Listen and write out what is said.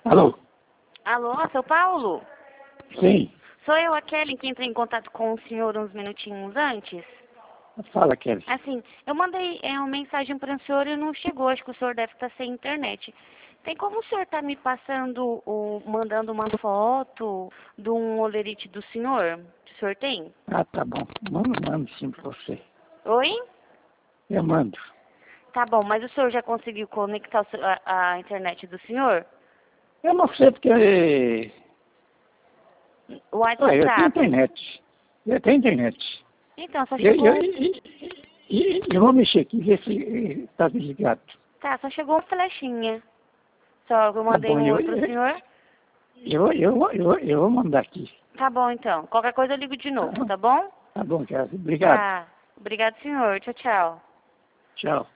Alô? Alô, seu Paulo? Sim. Sou eu, a Kelly, que entrei em contato com o senhor uns minutinhos antes. Fala, Kelly. Assim, eu mandei uma mensagem para o senhor e não chegou. Acho que o senhor deve estar sem internet. Tem como o senhor estar me passando, mandando uma foto de um olerite do senhor? O senhor tem? Ah, tá bom. Mando sim pra você. Oi? Eu mando. Tá bom, mas o senhor já conseguiu conectar a internet do senhor? Eu não sei porque... O Olha, eu tenho WhatsApp? internet. Eu tenho internet. Então, só Eu, chegou... eu, eu vou mexer aqui, ver se tá desligado. Tá, só chegou uma flechinha. Só eu Tá mandei bom, um oi pro senhor. eu vou mandar aqui. Tá bom, então. Qualquer coisa eu ligo de novo, tá bom? Tá bom, Kelly. Obrigado. Tá. Obrigado, senhor. Tchau, tchau. Tchau.